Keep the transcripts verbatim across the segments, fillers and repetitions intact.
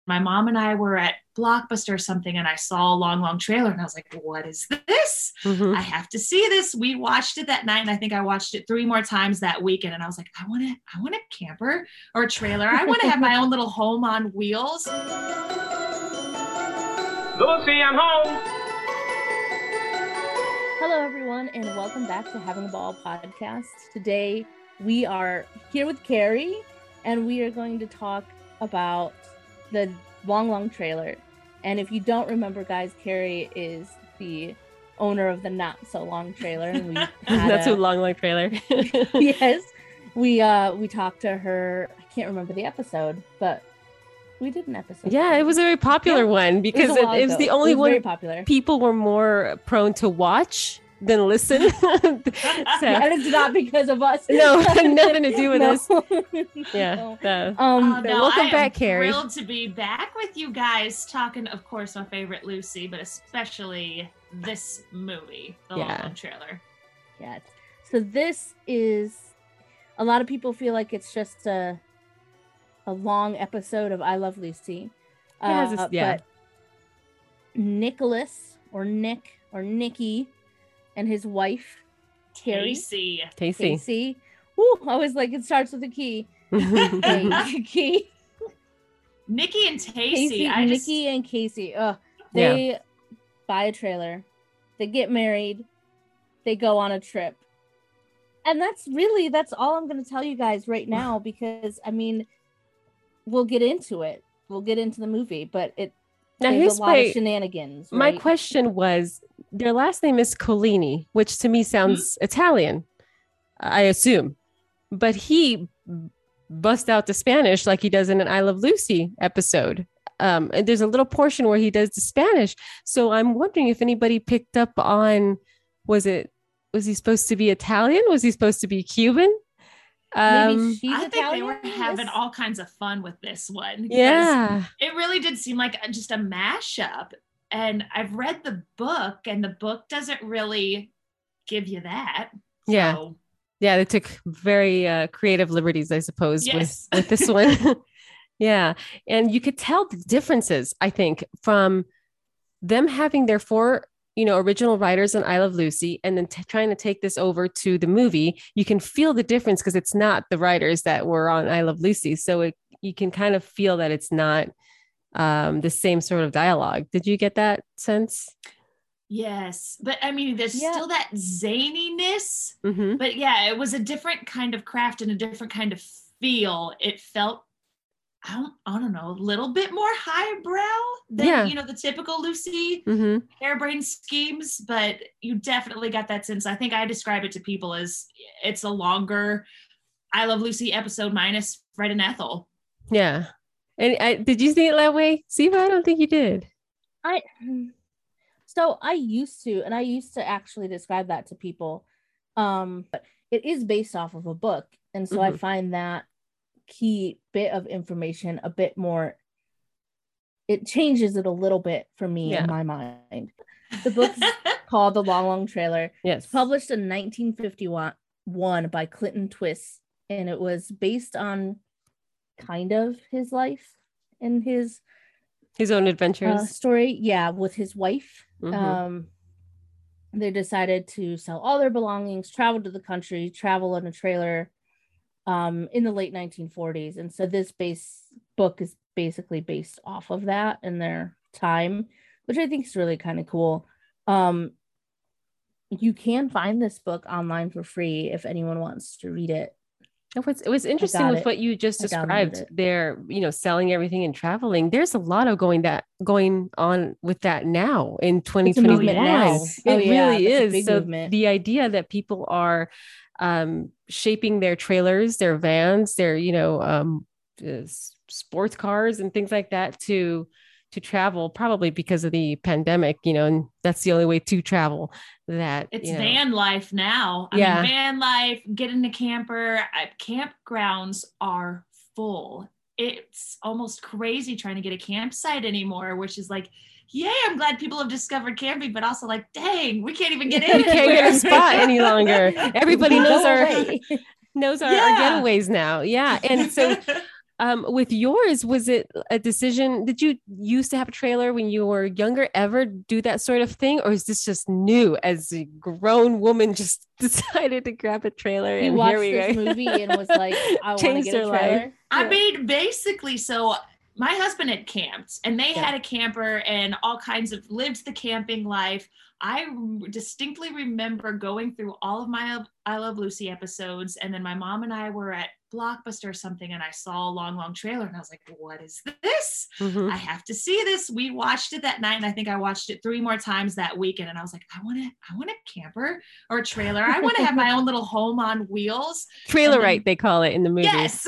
my mom and I were at Blockbuster or something, and I saw a long, long trailer, and I was like, what is this? Mm-hmm. I have to see this. We watched it that night, and I think I watched it three more times that weekend. And I was like, I want to, I want a camper or a trailer. I want to have my own little home on wheels. Lucy, I'm home. Hello, everyone, and welcome back to Having a Ball podcast. Today, we are here with Carrie, and we are going to talk about the long, long trailer. And if you don't remember, guys, Carrie is the owner of the Not So Long trailer. And we Not So a, Long, Long trailer. Yes, we uh we talked to her. I can't remember the episode, but we did an episode. Yeah, it was a very popular yeah. one because it was, it, it was the only was one popular. People were more prone to watch than listen. So, and it's not because of us. No, nothing to do with no. us. Yeah. No. So, um, oh, no, welcome I back, am Carrie. Thrilled to be back with you guys, talking, of course, my favorite Lucy, but especially this movie, the yeah. long, long trailer. Yeah. So this is, a lot of people feel like it's just a a long episode of I Love Lucy. Uh, this, yeah. But Nicholas or Nick or Nikki and his wife, Carrie. Casey. Casey. Casey. Woo, I was like, it starts with a key. Key. Nikki and Casey. Casey I just... Nikki and Casey. Ugh. They yeah. buy a trailer. They get married. They go on a trip. And that's really, that's all I'm going to tell you guys right now, because, I mean, we'll get into it. We'll get into the movie, but it now there's here's a lot my, of shenanigans. Right? My question was, their last name is Collini, which to me sounds mm-hmm. Italian, I assume. But he busts out the Spanish like he does in an I Love Lucy episode. Um, and there's a little portion where he does the Spanish. So I'm wondering if anybody picked up on, was it, was he supposed to be Italian? Was he supposed to be Cuban? Um, Maybe she's I think Italian, they were having all kinds of fun with this one. Yeah. It really did seem like just a mashup. And I've read the book, and the book doesn't really give you that. So. Yeah. Yeah, they took very uh, creative liberties, I suppose, yes. with, with this one. Yeah. And you could tell the differences, I think, from them having their four, you know, original writers on I Love Lucy, and then t- trying to take this over to the movie. You can feel the difference because it's not the writers that were on I Love Lucy. So it, you can kind of feel that it's not um, the same sort of dialogue. Did you get that sense? Yes. But I mean, there's yeah. still that zaniness, mm-hmm. but yeah, it was a different kind of craft and a different kind of feel. It felt, I don't, I don't know, a little bit more highbrow than, yeah. you know, the typical Lucy mm-hmm. harebrained schemes, but you definitely got that sense. I think I describe it to people as it's a longer I Love Lucy episode minus Fred and Ethel. Yeah. And I, did you see it that way? See, but I don't think you did. I, so I used to, and I used to actually describe that to people. Um, but it is based off of a book. And so mm-hmm. I find that key bit of information a bit more, it changes it a little bit for me yeah. in my mind. The book's called The Long, Long Trailer. Yes. It's published in nineteen fifty-one by Clinton Twist, and it was based on kind of his life and his his own adventures uh, story. Yeah, with his wife. Mm-hmm. Um, they decided to sell all their belongings, travel to the country, travel in a trailer. Um, in the late nineteen forties, and so this base book is basically based off of that and their time, which I think is really kind of cool. Um, you can find this book online for free if anyone wants to read it. It was, it was interesting with it. What you just described. They're, you know, selling everything and traveling. There's a lot of going that going on with that now in twenty twenty-one. It oh, yeah, really is. So movement. The idea that people are um, shaping their trailers, their vans, their, you know, um, uh, sports cars and things like that to to travel, probably because of the pandemic, you know, and that's the only way to travel. That it's you know. Van life now. I yeah. mean, van life, get in a camper. I, campgrounds are full. It's almost crazy trying to get a campsite anymore, which is like, yay, I'm glad people have discovered camping, but also like, dang, we can't even get in. We can't get a spot any longer. Everybody knows our knows our, yeah. our getaways now. Yeah. And so Um, with yours, was it a decision? Did you used to have a trailer when you were younger? Ever do that sort of thing, or is this just new as a grown woman just decided to grab a trailer He and watched here we this go? movie and was like, I want to Changed get a their trailer. life. I Yeah. mean, basically, so my husband had camped and they Yeah. had a camper and all kinds of lived the camping life. I distinctly remember going through all of my I Love Lucy episodes, and then my mom and I were at Blockbuster or something, and I saw a long, long trailer, and I was like, what is this? Mhm. I have to see this. We watched it that night, and I think I watched it three more times that weekend, and I was like, I want to, I want a camper or a trailer. I want to have my own little home on wheels. Trailer then- right, they call it in the movie. Yes.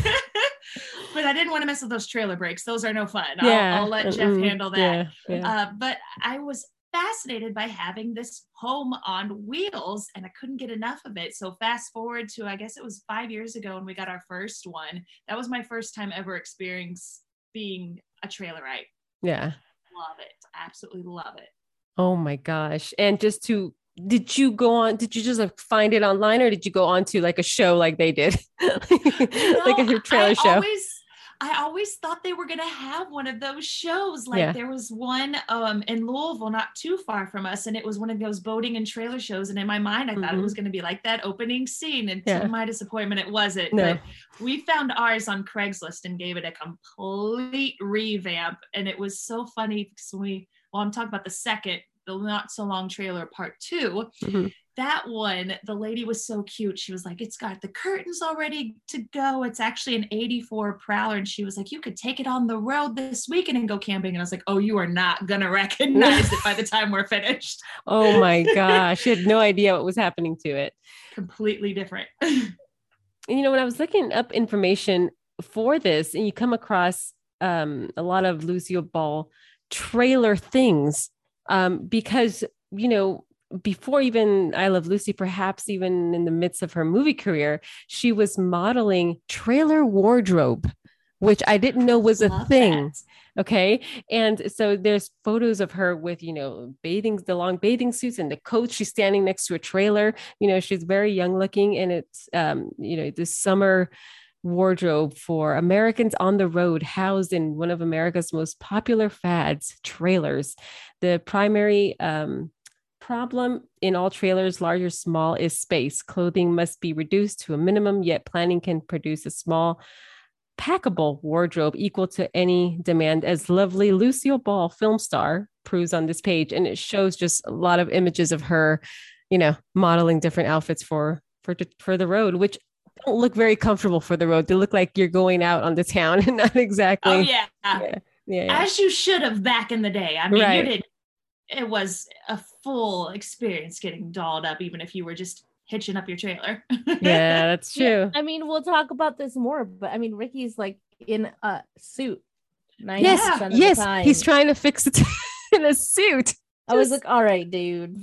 But I didn't want to mess with those trailer brakes. Those are no fun. Yeah. I'll, I'll let Jeff Mm-mm. handle that. Yeah. Yeah. Uh, but I was fascinated by having this home on wheels, and I couldn't get enough of it. So fast forward to, I guess it was five years ago when we got our first one. That was my first time ever experiencing being a trailerite. Yeah. Love it. Absolutely love it. Oh my gosh. And just to, did you go on, did you just like find it online, or did you go on to like a show like they did? Like No, a trailer I show? Always, I always thought they were going to have one of those shows. Like Yeah. there was one um, in Louisville, not too far from us. And it was one of those boating and trailer shows. And in my mind, I thought it Mhm. was going to be like that opening scene. And Yeah. to my disappointment, it wasn't. No. But we found ours on Craigslist and gave it a complete revamp. And it was so funny because we, well, I'm talking about the second, the not so long trailer part two. Mhm. That one, the lady was so cute. She was like, it's got the curtains all ready to go. It's actually an eighty-four Prowler. And she was like, you could take it on the road this weekend and go camping. And I was like, oh, you are not going to recognize it by the time we're finished. Oh my gosh. I had no idea what was happening to it. Completely different. And, you know, when I was looking up information for this, and you come across um, a lot of Lucille Ball trailer things, um, because, you know, before even I Love Lucy, perhaps even in the midst of her movie career, she was modeling trailer wardrobe, which I didn't know was a Love thing. that. Okay. And so there's photos of her with, you know, bathing, the long bathing suits and the coat. She's standing next to a trailer. You know, she's very young looking, and it's, um, you know, this summer wardrobe for Americans on the road, housed in one of America's most popular fads, trailers. The primary um, problem in all trailers, large or small, is space. Clothing must be reduced to a minimum, yet planning can produce a small packable wardrobe equal to any demand, as lovely Lucille Ball, film star, proves on this page. And it shows just a lot of images of her, you know, modeling different outfits for for for the road, which don't look very comfortable for the road. They look like you're going out on the town and not exactly. Oh, yeah. Yeah. Yeah, yeah. As you should have back in the day. I mean, Right. you did. It was a full experience getting dolled up, even if you were just hitching up your trailer. Yeah, that's true. Yeah, I mean, we'll talk about this more, but I mean, Ricky's like in a suit. ninety Yes, percent of yes, the time. he's trying to fix it in a suit. I was Just- like, all right, dude.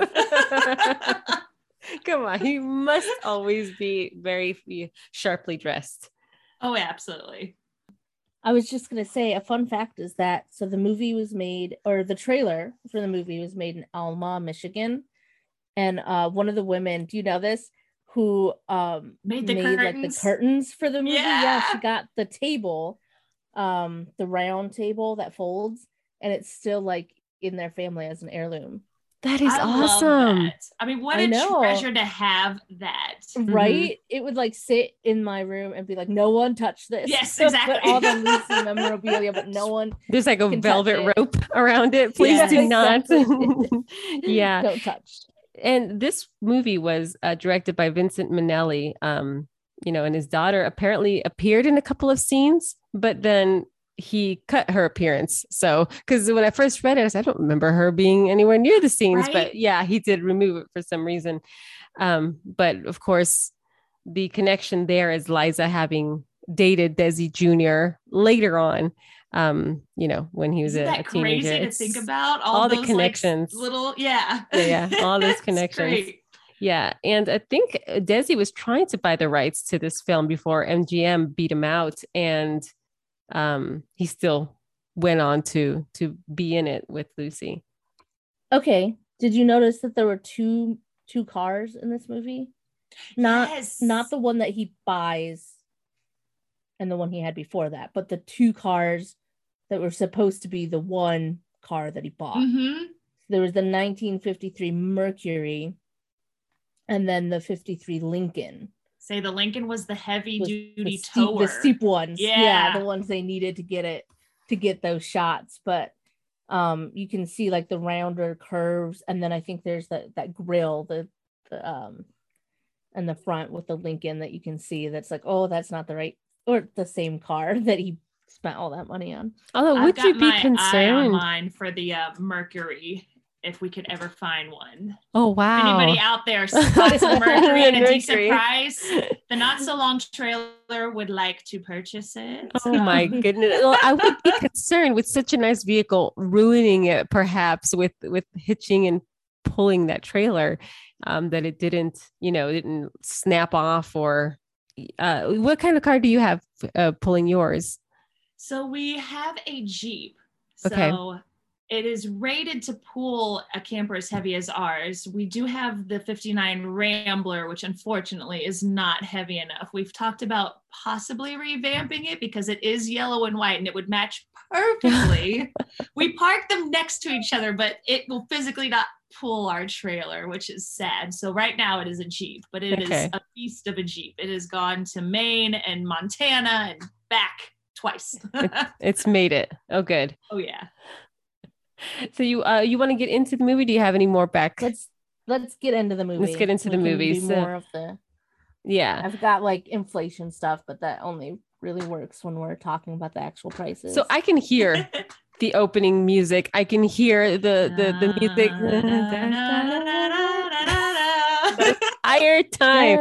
Come on, he must always be very sharply dressed. Oh, absolutely. I was just gonna say a fun fact is that so the movie was made, or the trailer for the movie was made in Alma, Michigan, and uh, one of the women, do you know this? Who um Made the like the curtains? curtains for the movie? Yeah, she Yeah. got the table, um, the round table that folds, and it's still like in their family as an heirloom. That is I love awesome. that. I mean, what I a know. treasure to have that. Right? It would like sit in my room and be like, no one touch this. Yes, Put exactly. all the Lucy memorabilia, but no one There's like a can touch velvet it. rope around it. Please Yes, do not. exactly. Yeah. don't touch. And this movie was uh, directed by Vincent Minnelli, um, you know, and his daughter apparently appeared in a couple of scenes, but then he cut her appearance. So, because when I first read it, I said, I don't remember her being anywhere near the scenes, Right? but yeah, he did remove it for some reason. Um, but of course, the connection there is Liza having dated Desi Junior later on, um, you know, when he was Isn't a, that a teenager. crazy to It's- think about? All, all the those, like, connections. little, yeah. Yeah, yeah, all those It's connections. great. Yeah. And I think Desi was trying to buy the rights to this film before M G M beat him out. And um, he still went on to to be in it with Lucy. Okay. Did you notice that there were two two cars in this movie? Not Yes. not the one that he buys. and the one he had before that, but the two cars that were supposed to be the one car that he bought. Mm-hmm. There was the nineteen fifty-three Mercury and then the fifty-three Lincoln. Say the Lincoln was the heavy Was duty the steep, tower. the steep ones. Yeah. yeah, the ones they needed to get it to get those shots. But um, you can see like the rounder curves, and then I think there's that that grill, the, the um, in the front with the Lincoln that you can see. That's like, oh, that's not the right or the same car that he spent all that money on. Although, I've would got you be my eye on concerned? mine for the uh, Mercury, if we could ever find one. Oh wow! Anybody out there spots a Mercury at a Mercury. decent price? The Not So Long trailer would like to purchase it. Oh my goodness! Well, I would be concerned with such a nice vehicle ruining it, perhaps with with hitching and pulling that trailer, um, that it didn't, you know, didn't snap off. Or uh, what kind of car do you have uh, pulling yours? So we have a Jeep. Okay. So it is rated to pull a camper as heavy as ours. We do have the fifty-nine Rambler, which unfortunately is not heavy enough. We've talked about possibly revamping it because it is yellow and white and it would match perfectly. We park them next to each other, but it will physically not pull our trailer, which is sad. So right now it is a Jeep, but it Okay. is a beast of a Jeep. It has gone to Maine and Montana and back twice. It's made it. Oh, good. Oh yeah. So you uh you want to get into the movie? Do you have any more back? Let's let's get into the movie. Let's get into We the can movie. do So- more of the. Yeah. I've got like inflation stuff, but that only really works when we're talking about the actual prices. So I can hear the opening music. I can hear the the the music. Entire time.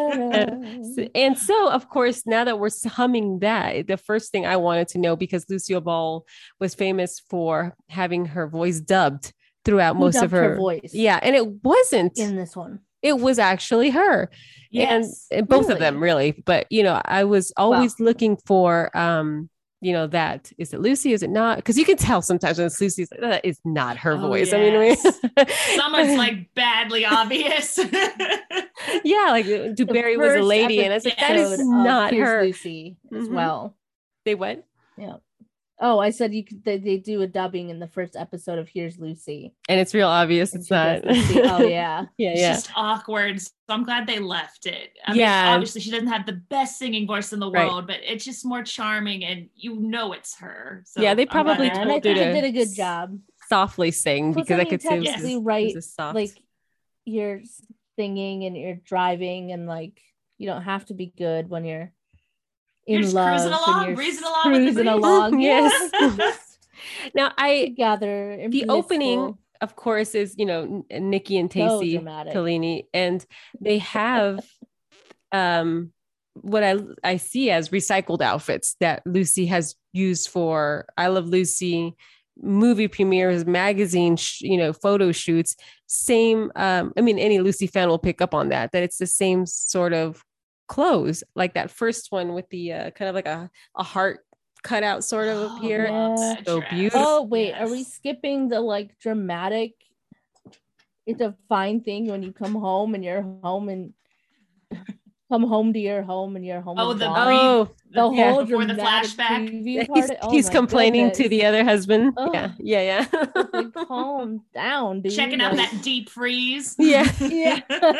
And so, of course, now that we're humming that, the first thing I wanted to know, because Lucille Ball was famous for having her voice dubbed throughout Who most of dubbed her, her voice yeah, and it wasn't. in this one. It was actually her. Yes. And, and both of Really? them, really. But you know, I was always looking for um you know, that is it Lucy, is it not? Because you can tell sometimes when it's Lucy, it's like, that is not her Oh, voice. yes. I mean, Some it's like badly obvious. yeah, like Dewberry was a first lady, and I was like, that is episode of not Here's her. Lucy as Mhm. well. They what? Yeah. Oh, I said you could. They, they do a dubbing in the first episode of Here's Lucy. And it's real obvious And it's she not. does Lucy. Oh yeah. yeah, It's yeah. just awkward. So I'm glad they left it. I Yeah. mean, obviously she doesn't have the best singing voice in the Right. world, but it's just more charming and you know it's her. So Yeah, they I'm glad probably they and I told did her think to it did a good job. softly sing Plus, because I I, mean, could see it was, technically, it was right, a soft. like you're singing and you're driving, and like you don't have to be good when you're in You're just love. cruising when along, you're breezing along with the cruising breeze. along. Yes. Yes. Now I Together. and the opening, blissful. of course, is, you know, N- Nikki and So Tacey dramatic. Tellini, and they have um what I I see as recycled outfits that Lucy has used for I Love Lucy movie premieres, magazine, sh- you know, photo shoots. Same. Um, I mean, any Lucy fan will pick up on that. That it's the same sort of clothes, like that first one with the uh, kind of like a a heart cutout sort of up Oh, here. love Yeah. that So dress. beautiful. Oh wait, are we Yes. skipping the like dramatic? It's a fine thing when you come home and you're home and come home to your home and your home. Oh, is the gone. breathe- Oh, the yeah. whole Before the dramatic flashback. preview he's, part. Oh he's my complaining to goodness. the other husband. Ugh. Yeah, yeah, yeah. Like, calm down, dude. Checking out Like, that deep freeze. Yeah. yeah.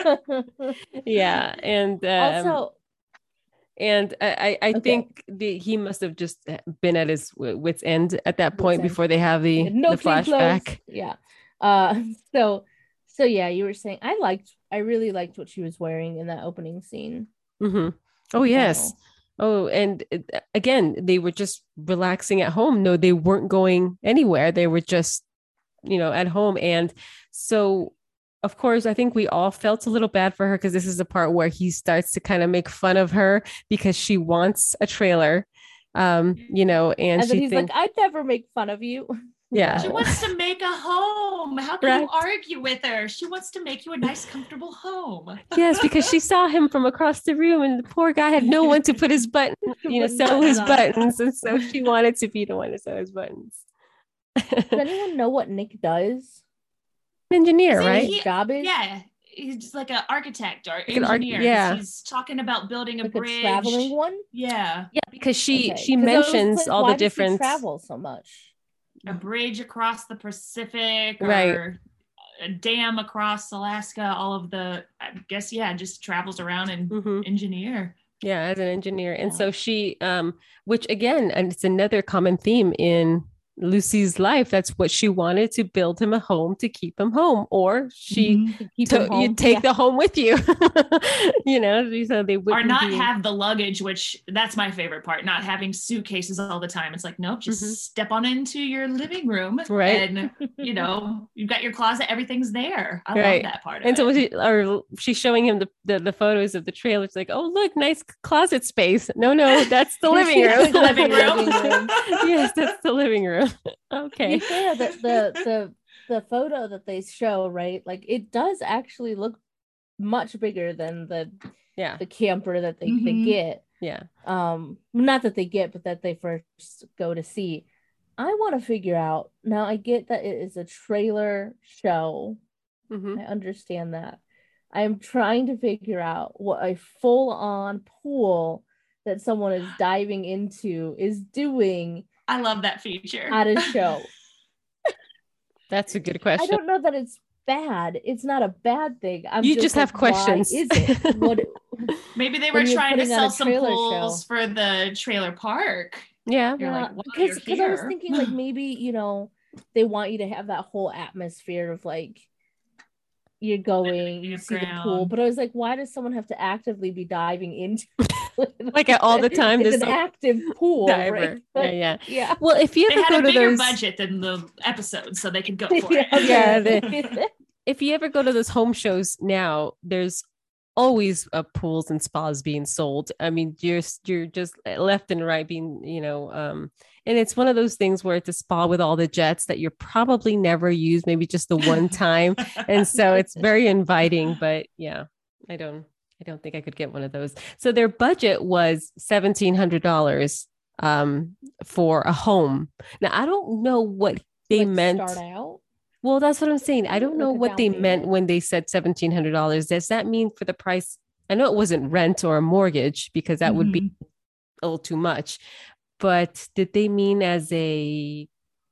yeah, and um, Also, and I I I Okay. think the he must have just been at his w- wits end at that Wits point end. before they have the no the clean clothes. flashback. Yeah. Uh. So. So yeah, you were saying I liked. I really liked what she was wearing in that opening scene. hmm Oh yes. So, Oh, and it- again, they were just relaxing at home. No, they weren't going anywhere. They were just, you know, at home. And so, of course, I think we all felt a little bad for her because this is the part where he starts to kind of make fun of her because she wants a trailer, um, you know, and, and she then he's thinks, like, "I'd never make fun of you." yeah, She wants to make a home. How can you Right. argue with her? She wants to make you a nice, comfortable home. yes, because she saw him from across the room, and the poor guy had no one to put his button, you know, Put sew his buttons on. buttons, and so she wanted to be the one to sew his buttons. Does anyone know what Nick does? Engineer, See, right? he- His job is? Yeah, he's just like an architect or Like an arch- engineer. 'cause yeah. He's talking about building a Like bridge. a traveling one. Yeah. Yeah, because she Okay. she 'Cause I was mentions like, all why the does he different travel so much. A bridge across the Pacific or Right. a dam across Alaska. All of the, I guess, yeah, just travels around and Mhm. engineer. Yeah, as an engineer. And Yeah. so she, um, which again, and it's another common theme in Lucy's life. That's what she wanted, to build him a home to keep him home, or she Mhm. To keep to, him home. you take Yeah. the home with you, you know, so they Or wouldn't not be- have the luggage, which that's my favorite part, not having suitcases all the time. It's like, nope, just Mhm. step on into your living room. Right. And, you know, you've got your closet, everything's there. I Right. love that part of And so it. she, or she's showing him the, the the photos of the trailer. It's like, oh, look, nice closet space. No, no, that's the living Yeah, room. the living room. Living room. Yes, that's the living room. To Okay. be fair, the, the the the photo that they show, right? Like it does actually look much bigger than the Yeah. the camper that they, they Mhm. get. Yeah. Um, not that they get, but that they first go to see. I want to figure out now. I get that it is a trailer show. Mhm. I understand that. I'm trying to figure out what a full-on pool that someone is diving into is doing I love that feature. at a show. That's a good I question. don't know that it's bad. It's not a bad thing. I'm You just have like, why questions. is it? What Maybe they when were you're trying to putting on sell a some trailer pools show. for the trailer park. Yeah. You're Yeah, like, wow, because you're because I was here. thinking like maybe, you know, they want you to have that whole atmosphere of like you're going, you see the pool, campground. but I was like, why does someone have to actively be diving into Like all the time, It's there's an some active pool, diver. right? Yeah, yeah. Yeah. Well, if you They ever had go a to bigger those, budget than the episode, so they could go for Yeah, it. Yeah, okay. if you ever go to those home shows now, there's always uh, pools and spas being sold. I mean, you're you're just left and right being, you know, um, and it's one of those things where it's a spa with all the jets that you're probably never use, maybe just the one time, and so it's very inviting. But yeah, I don't, I don't think I could get one of those. So their budget was seventeen hundred dollars um, for a home. Now I don't know what they Like, meant. start out. Well, that's what I'm saying. I don't Like know a what down they meant payment? when they said seventeen hundred dollars. Does that mean for the price? I know it wasn't rent or a mortgage because that would be Mhm. a little too much. But did they mean as a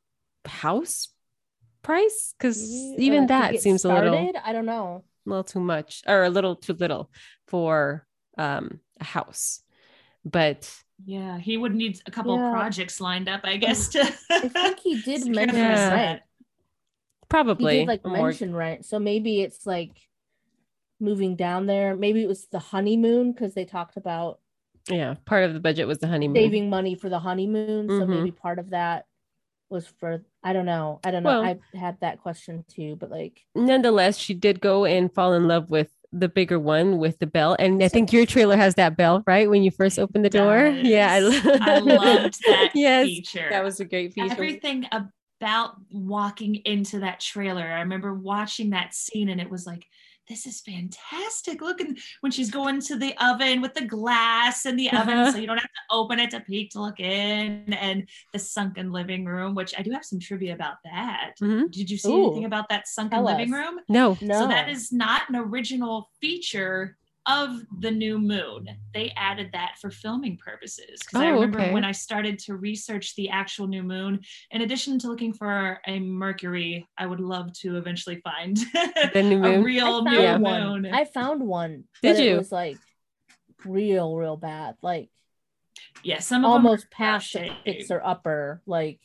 house price? Because Maybe, or, even like, to that get seems a little, started. I don't know. little too much or a little too little for um, a house. But Yeah, he would need a couple Yeah. projects lined up, I guess. To I think he did secure mention the Yeah. rent. set. He probably did like a more- mention rent. So maybe it's like moving down there. Maybe it was the honeymoon because they talked about yeah, part of the budget was the honeymoon. saving money for the honeymoon. So Mhm. maybe part of that was for, I don't know. I don't know. Well- I had that question too, but like, Nonetheless, she did go and fall in love with the bigger one with the bell. And I think your trailer has that bell, right? When you first open the door. Does. Yeah. I, lo- I loved that yes, feature. that was a great feature. Everything about walking into that trailer. I remember watching that scene and it was like, this is fantastic. Look, and when she's going to the oven with the glass in the oven, Uh-huh. so you don't have to open it to peek to look in, and the sunken living room, which I do have some trivia about that. Mhm. Did you see Ooh, anything about that sunken tell living us. room? No. no. So that is not an original feature of the new moon. They added that for filming purposes. Because I Oh, remember okay. when I started to research the actual new moon, in addition to looking for a Mercury, I would love to eventually find The new a moon? real I new found Yeah. one. moon. I found one. Did but you? It was like real, real bad. Like yeah, some of almost them are past the shady. fixer upper. Like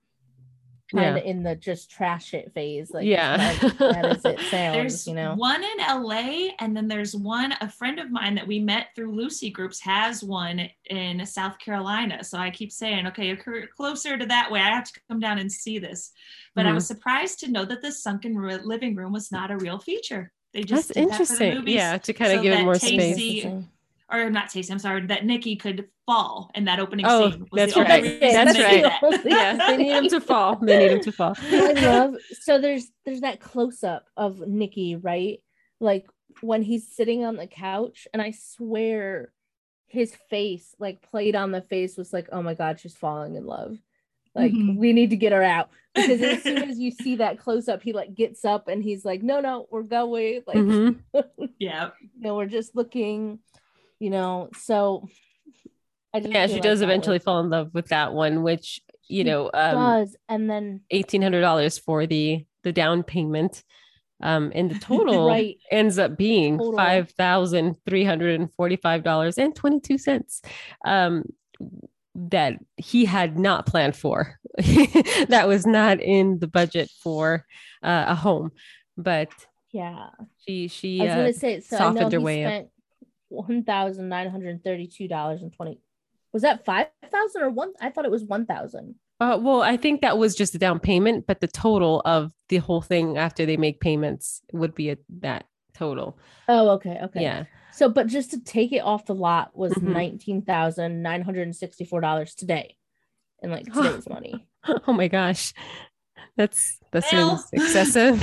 kind of in the just trash it phase. Like Yeah. it's not as bad as it sounds. There's You know. one in L A, and then there's one, a friend of mine that we met through Lucy Groups has one in South Carolina. So I keep saying, okay, you're cr- closer to that way. I have to come down and see this. But I Mhm. was surprised to know that the sunken ri- living room was not a real feature. They just That's did that for the interesting. movies Yeah, to kind of so give it that more Tacy- space. Interesting. or not Tacy, I'm sorry, that Nikki could fall in that opening Oh, scene. was that's the only right. reason That's they right. did that. Only Yeah, they need him to fall. They need him to fall. I love so there's there's that close up of Nikki, right? Like when he's sitting on the couch, and I swear his face, like played on the face, was like, oh my god, she's falling in love. Like Mhm. we need to get her out. because as soon as you see that close up, he like gets up and he's like, no, no, we're going. Like, Mhm. Yeah. you know, we're just looking, you know. So I just Yeah, feel she like does that eventually was- fall in love with that one, which, you She know, um, does, and then eighteen hundred dollars for the the down payment. Um, and the total Right. ends up being Total. five thousand three hundred and forty-five dollars and twenty-two cents. Um, that he had not planned for. That was not in the budget for uh, a home, but yeah, she she I was uh, gonna say. So I know softened her he way up. spent one thousand nine hundred thirty-two dollars and twenty. Was that five thousand or one? I thought it was one thousand. Uh, well, I think that was just the down payment, but the total of the whole thing after they make payments would be a, that total. Oh, okay, okay. Yeah. So, but just to take it off the lot was Mhm. nineteen thousand nine hundred and sixty-four dollars today, in like today's money. Oh my gosh. That's that Well. seems excessive.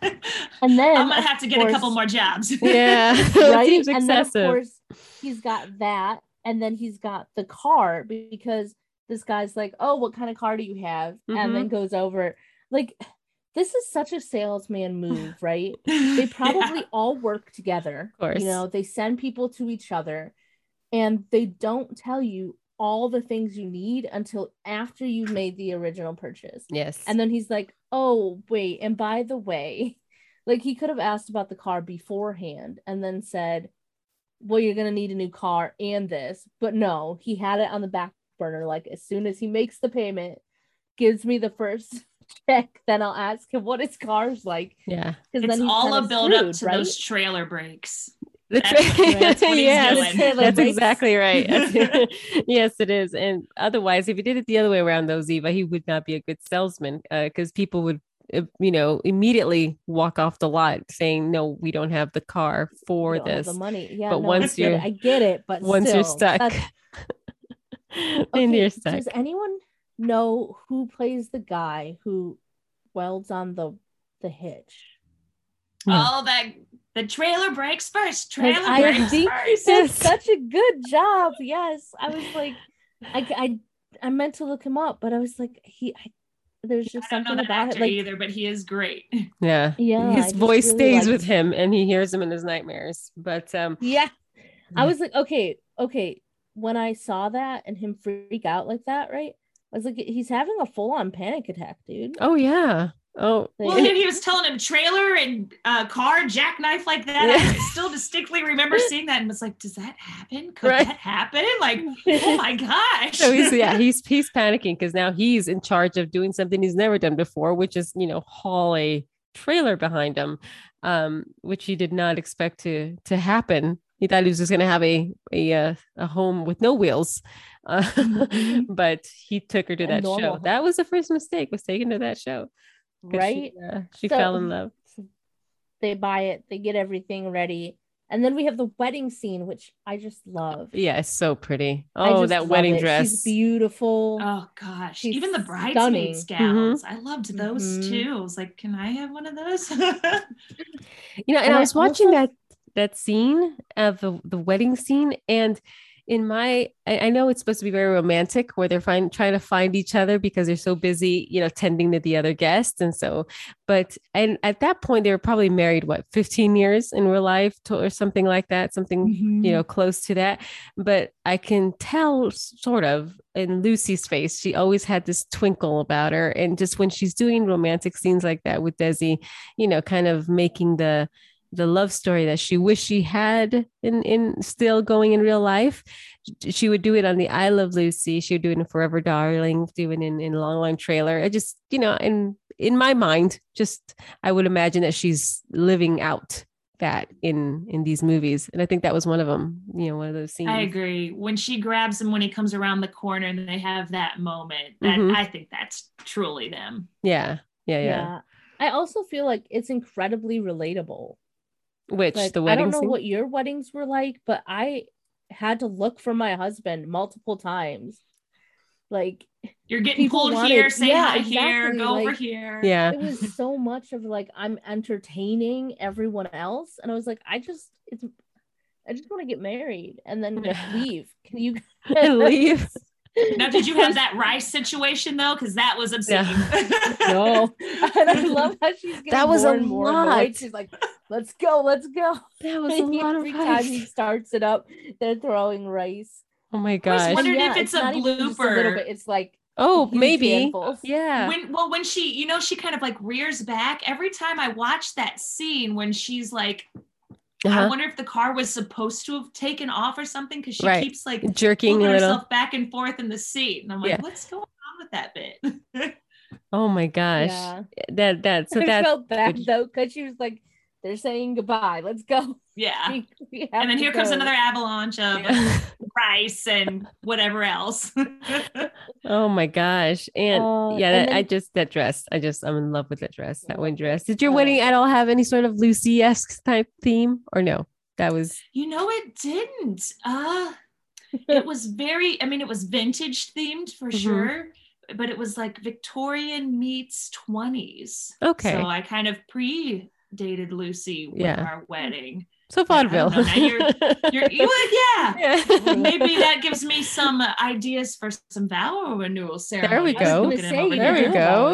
And then I'm gonna of have to get a course- couple more jobs. Yeah. It right? seems And then of excessive. course he's got that, and then he's got the car because this guy's like, "Oh, what kind of car do you have?" Mhm. And then goes over like, this is such a salesman move, right? They probably Yeah. all work together. Of course. You know, they send people to each other, and they don't tell you all the things you need until after you've made the original purchase. Yes. And then he's like, "Oh, wait, and by the way," like he could have asked about the car beforehand and then said, "Well, you're gonna need a new car and this," but no, he had it on the back burner. Like, as soon as he makes the payment, gives me the first check, then I'll ask him what his car's like. yeah. Because It's then he's all kinda a build up screwed, to right? those trailer breaks. That's, That's- that's what he's yes, doing. that's Like- exactly right. Yes, it is. And otherwise, if he did it the other way around, though, Ziva, he would not be a good salesman because people would, uh, you know, immediately walk off the lot saying, "No, we don't have the car for You don't have this." the money. Yeah, But no, once I get it. you're- I get it, but Once still, you're stuck, that's- and Okay, you're stuck. does anyone know who plays the guy who welds on the the hitch? No. Oh, that the trailer breaks first. 'Cause Trailer I breaks think he first. did Yes. such a good job. Yes, I was like, I, I, I meant to look him up, but I was like, he, I, there's just I don't know something that about actor it. Like, either, but he is great. Yeah. yeah, I His just voice really stays liked- with him and he hears him in his nightmares. But um Yeah, I Yeah. was like, okay, okay. When I saw that and him freak out like that, right? I was like, he's having a full on panic attack, dude. oh yeah. Oh Well, Like- and he was telling him trailer and uh, car jackknife like that. Yeah. I still distinctly remember seeing that and was like, "Does that happen? Could Right. that happen?" Like, oh my gosh! so he's yeah, he's he's panicking because now he's in charge of doing something he's never done before, which is, you know, haul a trailer behind him, um, which he did not expect to to happen. He thought he was just going to have a a uh, a home with no wheels, uh, Mhm. but he took her to A that normal show. home. That was the first mistake, was taken to that show. 'Cause Right? She, uh, she So- fell in love. They buy it, they get everything ready. And then we have the wedding scene, which I just love. Yeah, it's so pretty. I Oh, just that love wedding it. dress. She's beautiful. Oh gosh! She's Even the stunning. bridesmaids gowns, Mm-hmm. I loved those Mhm. too. I was like, "Can I have one of those?" You know, and, And I I was watching also- that that scene of the the wedding scene, and in my, I, I know it's supposed to be very romantic, where they're find, trying to find each other because they're so busy, you know, tending to the other guests, and so, but and at that point they were probably married what fifteen years in real life to, or something like that, something Mm-hmm. you know close to that. But I can tell s- sort of in Lucy's face, she always had this twinkle about her, and just when she's doing romantic scenes like that with Desi, you know, kind of making the the love story that she wished she had in in still going in real life. She would do it on the I Love Lucy. She would do it in Forever Darling, do it in in Long Line Trailer. I just, you know, in in my mind, just I would imagine that she's living out that in in these movies, and I think that was one of them. You know, one of those scenes. I agree. When she grabs him when he comes around the corner and they have that moment, that Mhm. I think that's truly them. Yeah, yeah, yeah. Yeah. I also feel like it's incredibly relatable. Which Like, the I wedding don't know scene? what your weddings were like, but I had to look for my husband multiple times. Like, You're getting People pulled wanted- here, say yeah, hi here, exactly, go over like- here. Yeah. it was so much of like I'm entertaining everyone else, and I was like, I just it's I just want to get married and then Yeah. leave. Can you And leave. Now, did you have that rice situation though? Because that was obscene. No. And I love how she's getting That was more a and more lot. annoyed. She's like, let's go, let's go. That was a lot of Every time he rice. starts it up, they're throwing rice. Oh my I gosh. was wondering And if it's a not even just a little blooper. bit. It's like Oh, huge maybe. handfuls. Yeah. When well, when she, you know, she kind of like rears back. Every time I watch that scene when she's like, I Uh-huh. wonder if the car was supposed to have taken off or something because she Right. keeps like Jerking moving a little. herself back and forth in the seat, and I'm like, Yeah. what's going on with that bit? Oh my gosh. Yeah. That that so I that's felt bad good. though, because she was like, they're saying goodbye. Let's go. Yeah. We, we have And then to here comes go. another avalanche of Yeah. rice and whatever else. Oh my gosh. And Uh, yeah, and that, I then- just that dress. I just I'm in love with that dress, that Oh, wedding dress. Did your oh. wedding at all have any sort of Lucy-esque type theme or no? That was You know, it didn't. Uh, it was very, I mean, it was vintage themed for Mhm. sure, but it was like Victorian meets twenties. okay. So I kind of pre-dated Lucy with Yeah. our wedding. So I don't vaudeville. know, now you're- You're, you would, yeah. Yeah. Maybe that gives me some uh, ideas for some vow renewal ceremony. we go. Looking I was him over gonna There say, we here. go.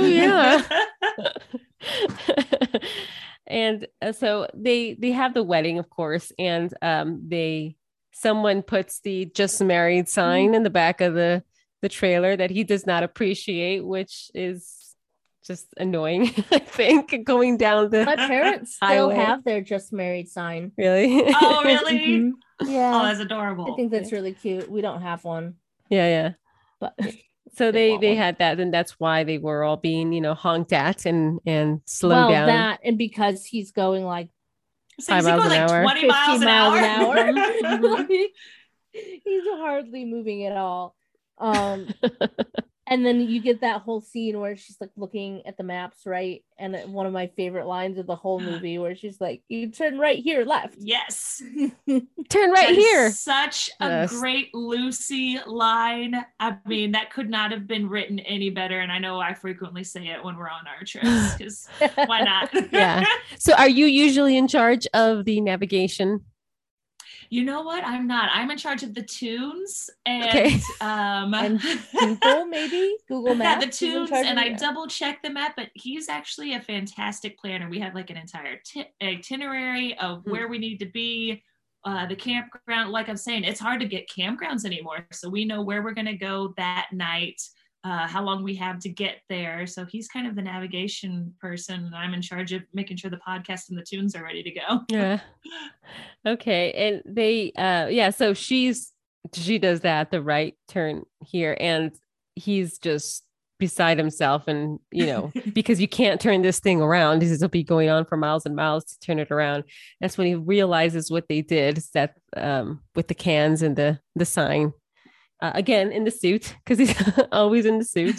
Yeah. Yeah. And uh, so they they have the wedding, of course, and um they someone puts the just married sign in the back of the the trailer that he does not appreciate, which is just annoying. I think going down the My parents still highway. have their just married sign. Really. Oh, really? Mhm. Oh, Yeah. that's adorable. I think that's really cute. We don't have one, Yeah, yeah. but So They they want they one. had that, and that's why they were all being, you know, honked at and and slowed well, down. that and because he's going like So Five is he miles going an like hour. twenty fifty miles an miles hour? an hour. Mhm. Like, he's hardly moving at all. Um, and then you get that whole scene where she's like looking at the maps, right? And it- one of my favorite lines of the whole movie where she's like, "You turn right here, left." Yes. Turn right That is here. such a Yes. great Lucy line. I mean, that could not have been written any better. And I know I frequently say it when we're on our trips because why not? Yeah. So are you usually in charge of the navigation? You know what? I'm not. I'm in charge of the tunes and Okay. um And Google, maybe Google yeah, Maps. the is in tunes, charge and of I it. double check the map, but he's actually a fantastic planner. We have like an entire ti- itinerary of Hmm. where we need to be, uh, the campground. Like I'm saying, it's hard to get campgrounds anymore, so we know where we're gonna go that night, uh, how long we have to get there. So he's kind of the navigation person, and I'm in charge of making sure the podcast and the tunes are ready to go. Yeah. Okay. And they uh yeah, so she's she does that, the right turn here, and he's just beside himself, and you know, because you can't turn this thing around. This will be going on for miles and miles to turn it around. That's when he realizes what they did, is that um with the cans and the the sign. Uh, again in the suit, because he's always in the suit.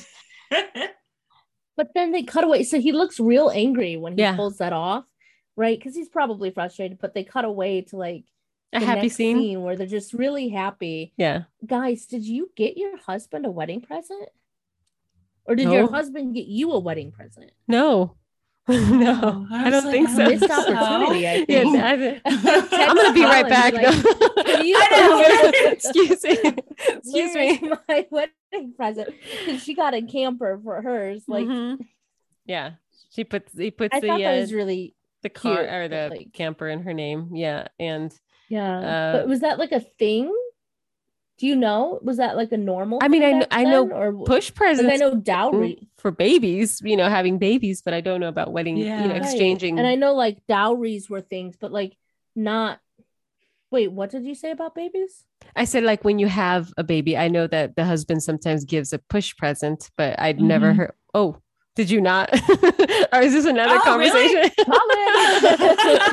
But then they cut away. So he looks real angry when he Yeah. pulls that off, right? Because he's probably frustrated, but they cut away to like A the happy next scene. where they're just really happy. Yeah. Guys, did you get your husband a wedding present? Or did your No. husband get you a wedding present? No. No, I I was don't like, think I so. Missed opportunity, I Yeah, think. I- Text I'm gonna be right Colin, back. be like, though. "Can you- I know. Excuse me. Excuse Where's me. my wedding present? Because she got a camper for hers. Like, Mhm. Yeah, she puts he puts I the thought that uh, was really, the car cute, or the but, like- camper in her name. Yeah, and yeah. Uh, but was that like a thing? Do you know? Was that like a normal? I mean, thing I kn- back I know then, or push like presents I know dowry. for babies, you know, having babies, but I don't know about wedding, you know, Yeah. Right. exchanging. And I know like dowries were things, but like not. Wait, what did you say about babies? I said, like, when you have a baby, I know that the husband sometimes gives a push present, but I'd never Mhm. heard. Oh, did you not? Or is this another Oh, really? conversation?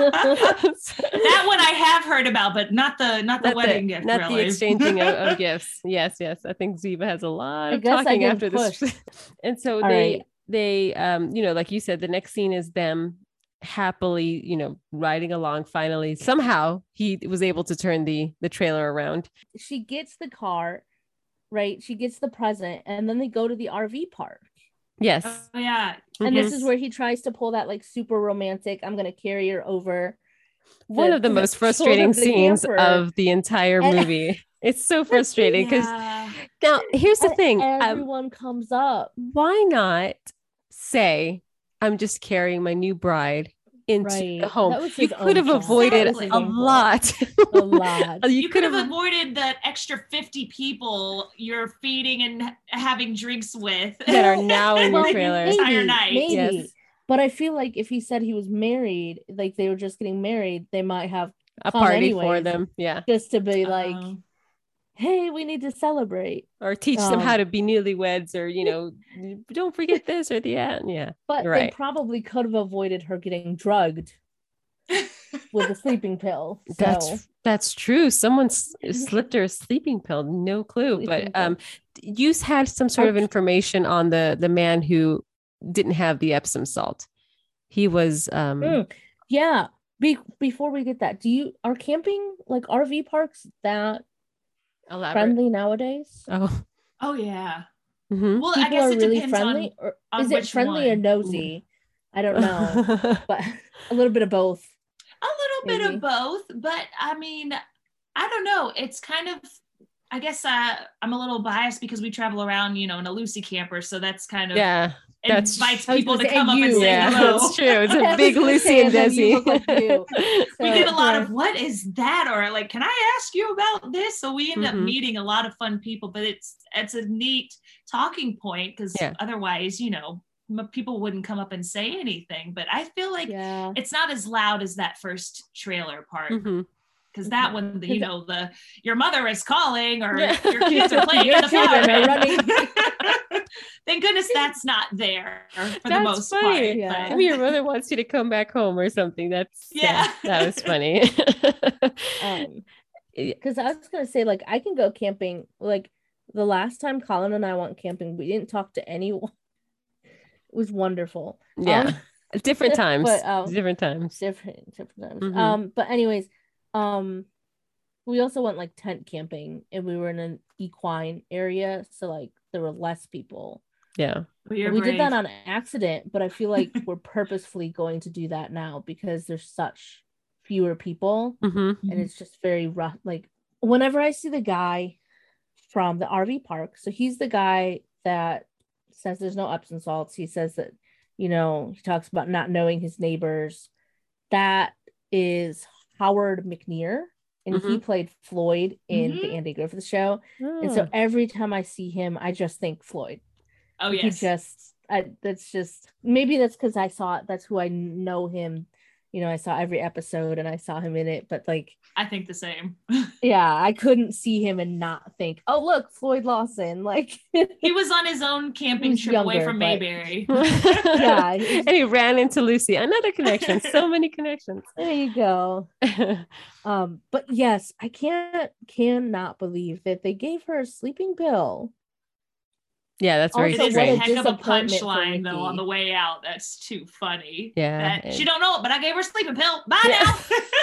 That one I have heard about, but not the not the Not wedding the, gift. not really. the exchanging of, of gifts. Yes, yes. I think Ziva has a lot I of guess I talking didn't after this. push. And so All they right. they um, you know, like you said, the next scene is them happily, you know, riding along. Finally, somehow he was able to turn the the trailer around. She gets the car, right? She gets the present, and then they go to the R V park. Yes. Oh yeah. And this Mhm. is where he tries to pull that like super romantic, I'm gonna carry her over. One to- of the to most shoulder frustrating the scenes camper. of the entire And- movie. It's so frustrating because Yeah. Now, here's the And thing. Um, everyone comes up. why not say, I'm just carrying my new bride into Right. the home? That was You his could own have fault. avoided Exactly. a lot. A lot. you You could could have have avoided that extra fifty people you're feeding and having drinks with that are now in your Well, trailer. maybe. entire maybe, night. maybe. Yes. But I feel like if he said he was married, like they were just getting married, they might have A come party for anyways, them. Yeah. just to be like, Um, hey, we need to celebrate. Or teach them Um, how to be newlyweds, or, you know, don't forget this or the end. Yeah. But You're they right. probably could have avoided her getting drugged with a sleeping pill. So That's that's true. Someone s- slipped her a sleeping pill. No clue. Sleeping But um, you had some sort of Ouch. information on the the man who didn't have the Epsom salt. He was um Mm, yeah. Be- before we get that, do you are camping like R V parks that elaborate. friendly nowadays? Oh, oh yeah. mhm. Well, I People guess are it really depends friendly, on or on is it which friendly or one. nosy? I don't know, but a little bit of both. a little bit Maybe. of both, but I mean, I don't know. It's kind of, I guess uh, I'm a little biased because we travel around, you know, in a Lucy camper, so that's kind of Yeah, that's- invites I was people gonna to say, come up and you. say yeah, hello. that's true. It's I a was big gonna Lucy say, and and then you Desi. look like you. We So, did a lot for- of what is that, or like, can I ask you about this? So we end up Mhm. meeting a lot of fun people, but it's it's a neat talking point because Yeah. otherwise, you know, m- people wouldn't come up and say anything. But I feel like yeah. it's not as loud as that first trailer part. Mhm. Because that Okay. one, the, you know, the your mother is calling or Yeah. your kids are playing Your in the children are apartment. Thank goodness that's not there for the That's most funny. part. Yeah. but- Maybe your mother wants you to come back home or something. That's yeah, Yeah. that was funny. Um, Yeah. because I was gonna say, like, I can go camping. Like the last time Colin and I went camping, we didn't talk to anyone. It was wonderful. Yeah. Um, Different times. but, um, Different times. different different times. Mhm. Um, but anyways, um, we also went like tent camping, and we were in an equine area, so like there were less people. Yeah. Well, you're we did that brave. on accident, but I feel like we're purposefully going to do that now because there's such fewer people, hmm and it's just very rough. Like whenever I see the guy from the R V park, so he's the guy that says there's no Epsom salts. He says that, you know, he talks about not knowing his neighbors. That is Howard McNear, and he played Floyd in Mhm. the Andy Griffith Show. And so every time I see him, I just think Floyd. Oh He yes. just, I, that's just, maybe that's because I saw it. That's who I know him. You know, I saw every episode and I saw him in it. But like, I think the same. yeah, I couldn't see him and not think, oh, look, Floyd Lawson. Like, He was on his own camping was trip away younger, from but- Mayberry. Yeah, he's- and he ran into Lucy. Another connection. So many connections. there you go. Um, but yes, I can't, cannot believe that they gave her a sleeping pill. Yeah, that's very It Also, is what a a heck of a disappointment for punchline though Ricky. on the way out. That's too funny. Yeah, That, she don't know it, but I gave her a sleeping pill. Bye Yeah.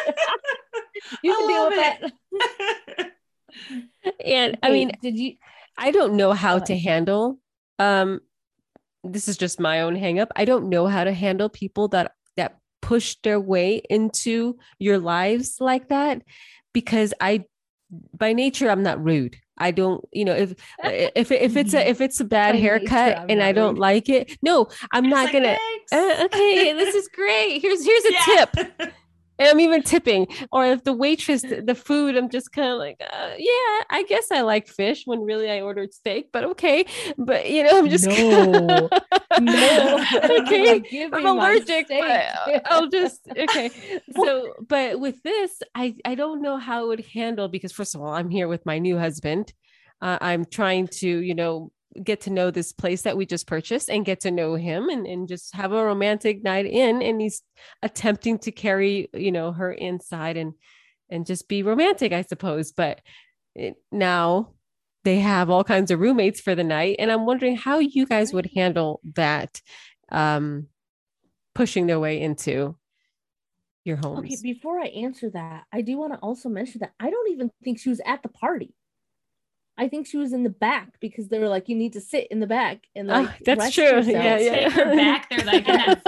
You I can deal love with it. that. And I Wait, mean, did you? I don't know how Go to ahead. handle um this is just my own hang up. I don't know how to handle people that that push their way into your lives like that, because I by nature I'm not rude. I don't, you know, if if if it's a if it's a bad By nature, haircut I'm and not I don't rude. like it, no, I'm It's not like, gonna "Thanks." uh, okay, this is great. Here's here's a Yeah. tip. And I'm even tipping. Or if the waitress, the food, I'm just kind of like, uh, yeah, I guess I like fish when really I ordered steak, but okay. But, you know, I'm just No. No. Okay. Like, give I'm me my allergic, steak. but I'll just, okay. So, but with this, I, I don't know how I would handle, because first of all, I'm here with my new husband. Uh, I'm trying to, you know, get to know this place that we just purchased and get to know him, and, and just have a romantic night in. And he's attempting to carry, you know, her inside and, and just be romantic, I suppose. But it, now they have all kinds of roommates for the night. And I'm wondering how you guys would handle that, um, pushing their way into your homes. Okay, before I answer that, I do want to also mention that I don't even think she was at the party. I think she was in the back because they were like, you need to sit in the back and Oh, like that's rest true. yourself. Yeah, yeah. Take her back there, like in that first scene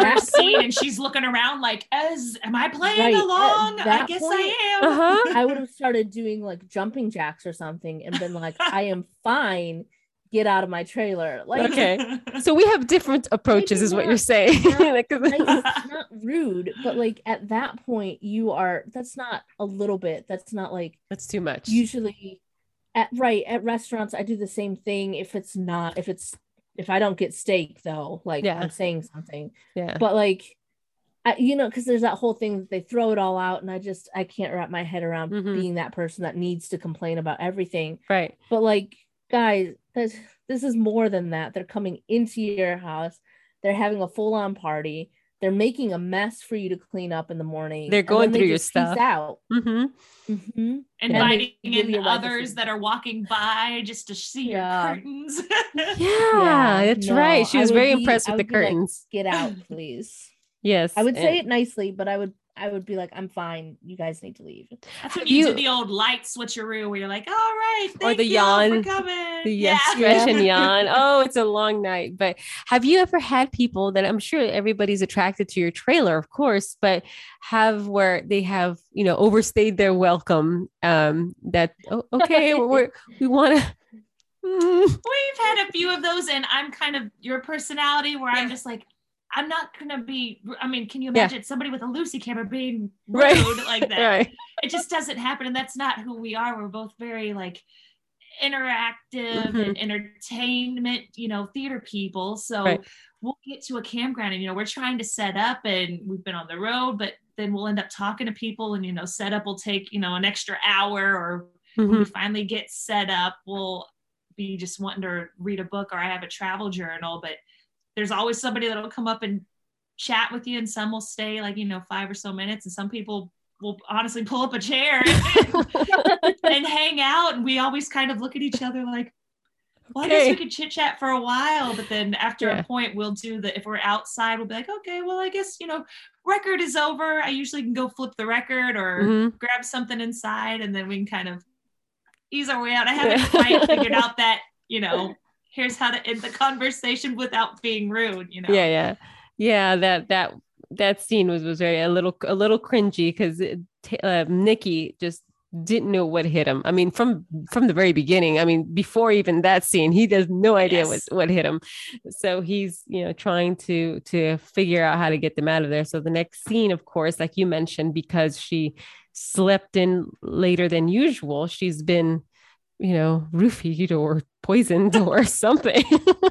scene and she's looking around like, as am I playing Right, at along? I that guess point- I am. Uh-huh. I would have started doing like jumping jacks or something and been like, I am fine. Get out of my trailer. Like, Okay. So we have different approaches, Maybe is what not- you're saying. not Like, it's not rude, but like at that point, you are. That's not a little bit. That's not like that's too much. usually at right at restaurants. I do the same thing. If it's not, if it's if I don't get steak though, like Yeah. I'm saying something. Yeah. But like, I, you know, because there's that whole thing that they throw it all out, and I just I can't wrap my head around Mhm. being that person that needs to complain about everything. Right. But like, guys, this this is more than that. They're coming into your house. They're having a full on party. They're making a mess for you to clean up in the morning. They're and going then they through your just peace stuff. out. Mm-hmm. Mhm. Inviting they give you in a ride to others see. that are walking by just to see Yeah. your curtains. Yeah, Yeah, that's no, right. She I was would very be- impressed I with the would be like, curtains. Get out, please. Yes. I would say and- it nicely, but I would I would be like, I'm fine. You guys need to leave. That's when You- you, do the old light switcheroo where you're like, all right, thank the you yawn. for coming. The yeah. yes, stretch and yawn. Oh, it's a long night. But have you ever had people that I'm sure everybody's attracted to your trailer, of course, but have where they have, you know, overstayed their welcome? Um, that oh, okay, we're we want to. We've had a few of those, and I'm kind of your personality where I'm just like, I'm not gonna be. I mean, can you Yeah. imagine somebody with a Lucy camera being rude Right. like that? Right. It just doesn't happen, and that's not who we are. We're both very like interactive Mhm. and entertainment, you know, theater people. So Right. we'll get to a campground, and you know, we're trying to set up, and we've been on the road, but then we'll end up talking to people, and you know, setup will take you know an extra hour, or when we Mhm. finally get set up, we'll be just wanting to read a book, or I have a travel journal, but there's always somebody that'll come up and chat with you, and some will stay like, you know, five or so minutes, and some people will honestly pull up a chair and, and hang out. And we always kind of look at each other like, well, I guess Okay. we could chit chat for a while, but then after Yeah. a point, we'll do the, if we're outside, we'll be like, okay, well, I guess, you know, record is over. I usually can go flip the record or Mhm. grab something inside, and then we can kind of ease our way out. I haven't Yeah. quite figured out that, you know, here's how to end the conversation without being rude, you know? Yeah, yeah, yeah. That that that scene was was very a little a little cringy because uh, Nikki just didn't know what hit him. I mean, from from the very beginning. I mean, before even that scene, he has no idea Yes. what what hit him. So he's you know trying to to figure out how to get them out of there. So the next scene, of course, like you mentioned, because she slept in later than usual, she's been you know roofied or poisoned or something.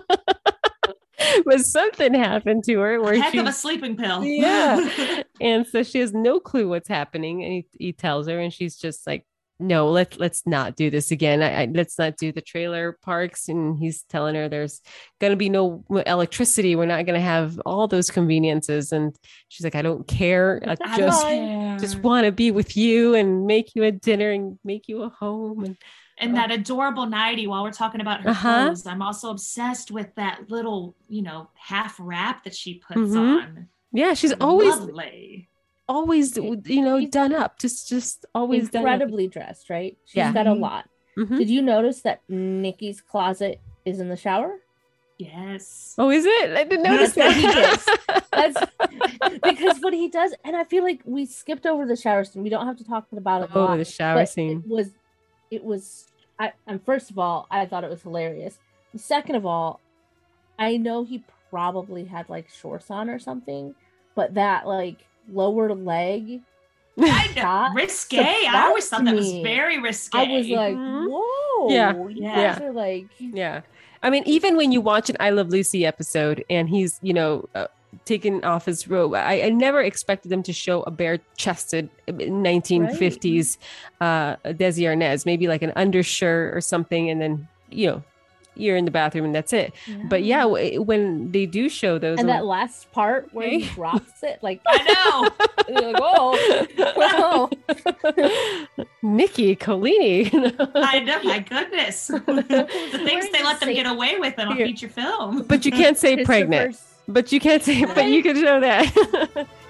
But something happened to her where Heck she of a sleeping pill. yeah. And so she has no clue what's happening. And he, he tells her, and she's just like, no, let's let's not do this again. I, I, let's not do the trailer parks. And he's telling her there's going to be no electricity. We're not going to have all those conveniences. And she's like, I don't care. I I just don't care. just want to be with you and make you a dinner and make you a home. And And that adorable nightie, while we're talking about her Uh-huh. clothes, I'm also obsessed with that little, you know, half wrap that she puts Mhm. on. yeah, she's always Lovely. always you know She's done up. Just just always done up. Incredibly dressed, right? She's Yeah. got a Mhm. lot. Mhm. Did you notice that Nikki's closet is in the shower? Yes. Oh, is it? I didn't notice That's what he that. That's because what he does, and I feel like we skipped over the shower scene. We don't have to talk about it. a Oh, lot, the shower but scene. It was, it was. I and first of all, I thought it was hilarious. And second of all, I know he probably had like shorts on or something, but that like lower leg, I know. That Risque. I always thought that was surprised me. very risque. I was like, Mhm. whoa, Yeah, you yeah. guys are like, Yeah. I mean, even when you watch an I Love Lucy episode and he's, you know, uh, taken off his robe, I, I never expected them to show a bare chested nineteen fifties uh, Desi Arnaz, maybe like an undershirt or something. And then, you know, you're in the bathroom and that's it. But yeah, w- when they do show those. and I'm that last part where he Okay. drops it, like, I know. you're like, whoa, whoa. Nikki Collini. I know. My goodness. the things they let them get away with in a Here. feature film. But you can't say pregnant. Christopher's- But you can't say, but you can show that.